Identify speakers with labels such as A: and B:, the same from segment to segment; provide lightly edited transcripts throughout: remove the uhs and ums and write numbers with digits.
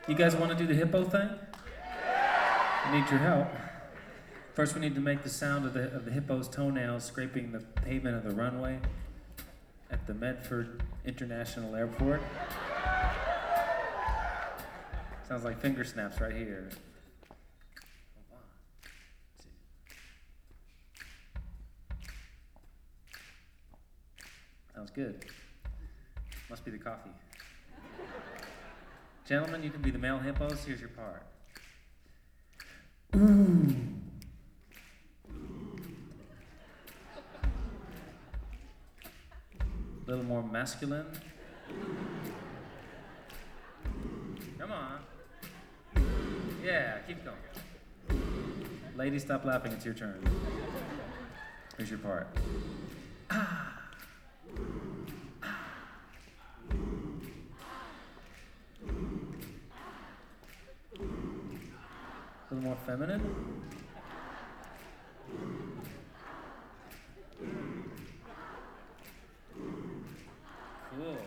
A: You guys want to do the hippo thing? I need your help. First, we need to make the sound of the hippo's toenails scraping the pavement of the runway at the Medford International Airport. Sounds like finger snaps right here. 1, 2. Sounds good. Must be the coffee. Gentlemen, you can be the male hippos. Here's your part. Ooh. A little more masculine. Come on. Yeah, keep going. Ladies, stop laughing. It's your turn. Here's your part. Ah. Ah. A little more feminine. Cool.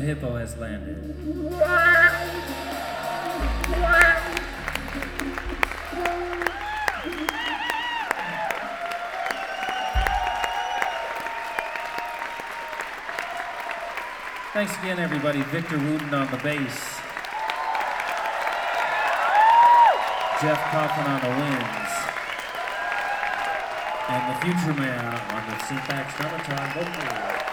A: hippo has landed. Thanks again, everybody. Victor Wooten on the bass. Jeff Coughlin on the winds. And the Future Man on the syntax drummer vocals.